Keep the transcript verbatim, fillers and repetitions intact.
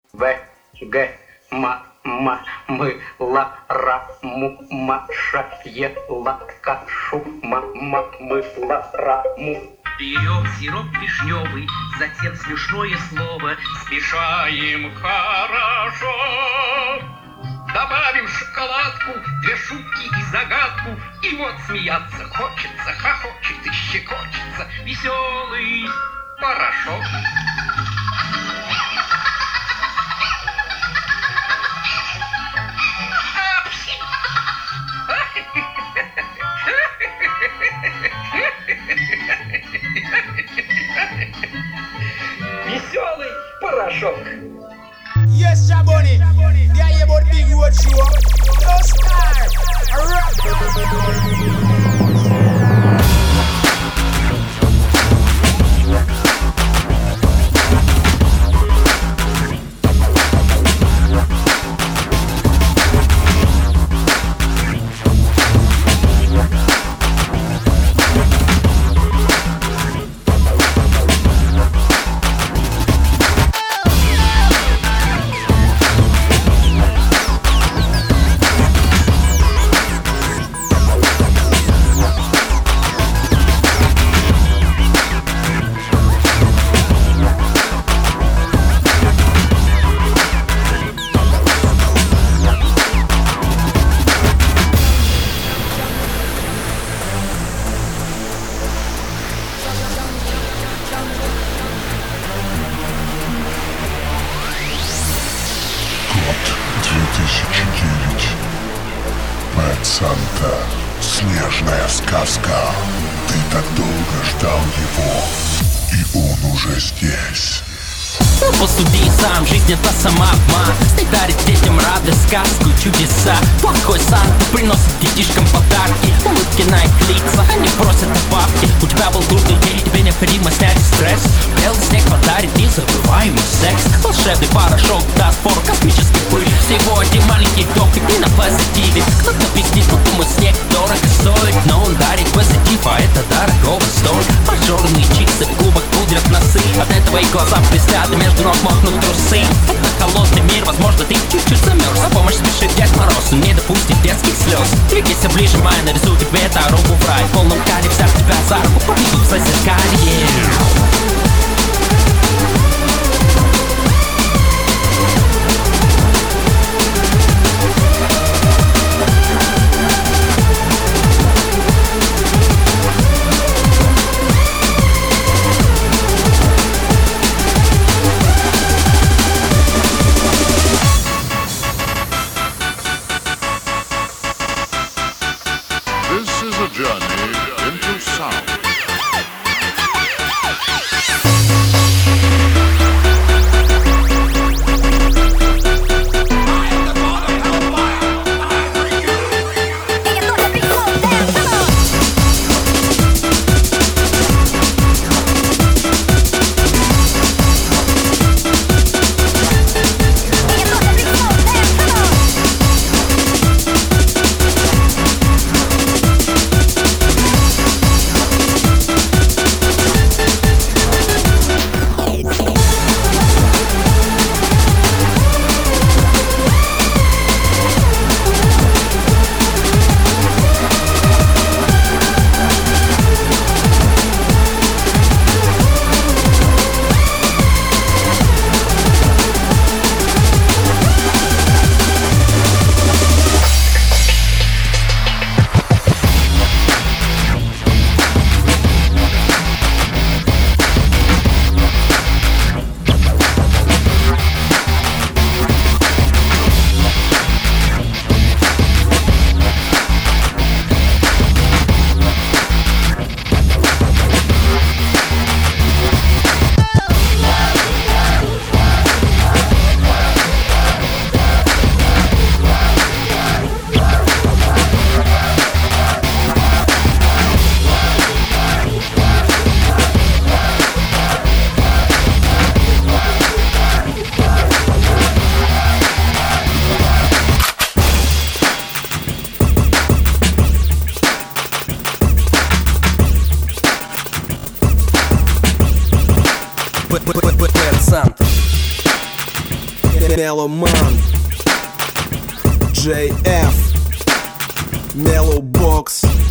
В, Г, М, М, Мы, Ла, Ра, Му, Ма, Ша, Е, Ла, Ка, Шу, Ма, Ма, Мы, Ла, Ра, Му. Берем сироп вишневый, затем смешное слово. Смешаем хорошо. Добавим шоколадку, две шутки и загадку. И вот смеяться хочется, хохочет и щекочется веселый порошок. Веселый порошок. Yes, Jaboni. There you about big road show. No star. Rock. две тысячи девять. Bad Santa. Снежная сказка. Ты так долго ждал его, и он уже здесь. Ну посуди сам, жизнь это сама обман. Снег дарит детям радость, сказку, чудеса. Плохой Санта приносит детишкам подарки. Улыбки на их лицах, они просят добавки. У тебя был трудный день, тебе необходимо снять стресс. Белый снег подарит незабываемый секс. Волшебный порошок даст фору космический пыль. Всего один маленький вдох и на позитиве. Кто-то пиздит, потому снег дорого стоит, но он дарит позитив, а это дорого стоит. Пожжёрные чипсы, в клубах пудрят носы. От этого и глаза блестят, и между ног мокнут трусы. Это холодный мир, возможно, ты чуть-чуть замерз. На помощь спешит Дед Мороз, он не допустит детских слез. Двигайся ближе, май, нарисуй тебе дорогу в рай. В полном каре взяв тебя за руку, поведу в зазеркалье. This is a journey into sound. Меломан, джей эф, Mellow Box.